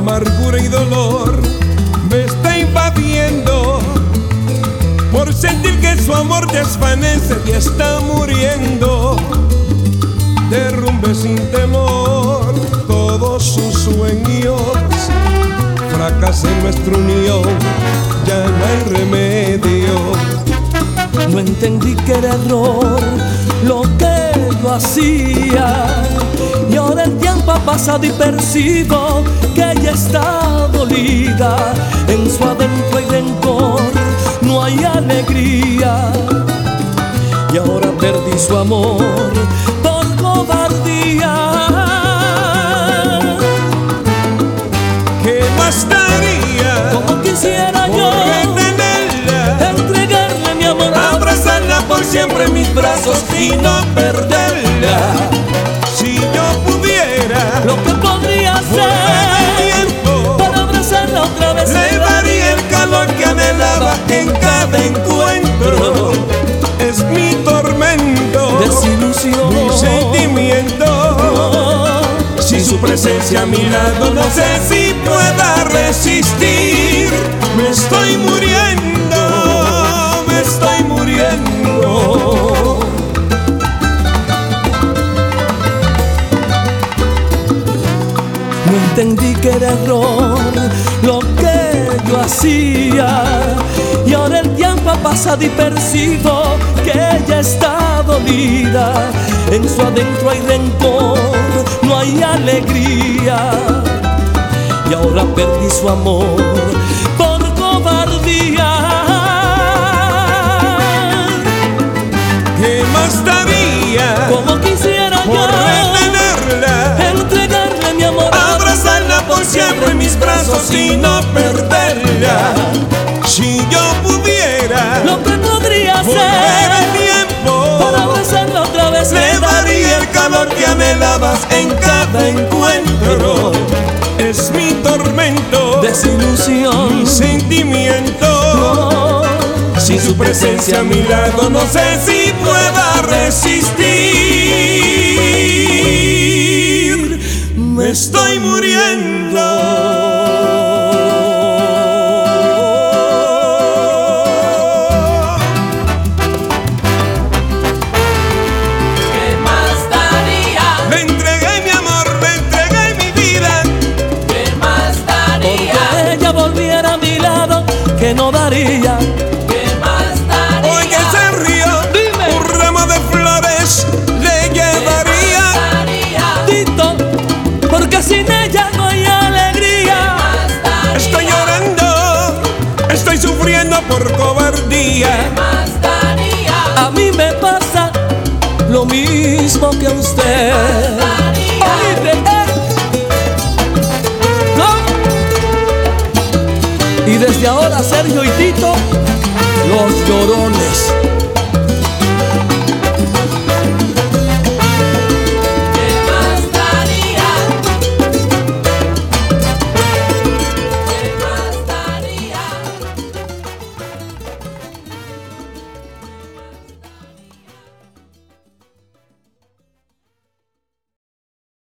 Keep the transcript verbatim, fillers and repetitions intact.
amargura y dolor me está invadiendo por sentir que su amor desvanece y está muriendo. Derrumbe sin temor todos sus sueños, fracasa en nuestra unión, ya no hay remedio. No entendí que era error lo que yo hacía, y ahora el tiempo ha pasado y percibo que ella está dolida. En su adentro hay rencor, no hay alegría, y ahora perdí su amor por cobardía. ¿Qué más daría? Como quisiera por yo retenerla, entregarle mi amor, abrazarla por siempre en mis brazos y no perderla. Si yo pudiera, lo que podría volver el hacer tiempo, para abrazarla otra vez, le daría el calor que anhelaba en cada encuentro. Es mi tormento, desilusión, mi sentimiento. Sin su presencia a mi lado no sé si pueda resistir. Me estoy muriendo, me estoy muriendo. No entendí que era error lo que yo hacía, y ahora el tiempo ha pasado y percibo que ella está dolida. En su adentro hay rencor, no hay alegría, y ahora perdí su amor por cobardía. ¿Qué más daría? Como quisiera por yo retenerla, entregarle mi amor, abrazarla por siempre en mis brazos y no perderla. Si yo pudiera, lo que podría volver hacer el tiempo, para abrazarla otra vez, le daría el calor que anhelabas en cada encuentro. Es mi tormento, desilusión, mi sentimiento. no. Sin su presencia a mi lado no sé si pueda resistir. Me estoy muriendo. Que no daría. ¿Qué más daría? Oiga ese río, dime, un ramo de flores le llevaría. Tito, porque sin ella no hay alegría. Estoy llorando, estoy sufriendo por cobardía. ¿Qué más daría? A mí me pasa lo mismo que a usted. Oíste, eh. No. Y desde ahora Sergio y Tito, los llorones.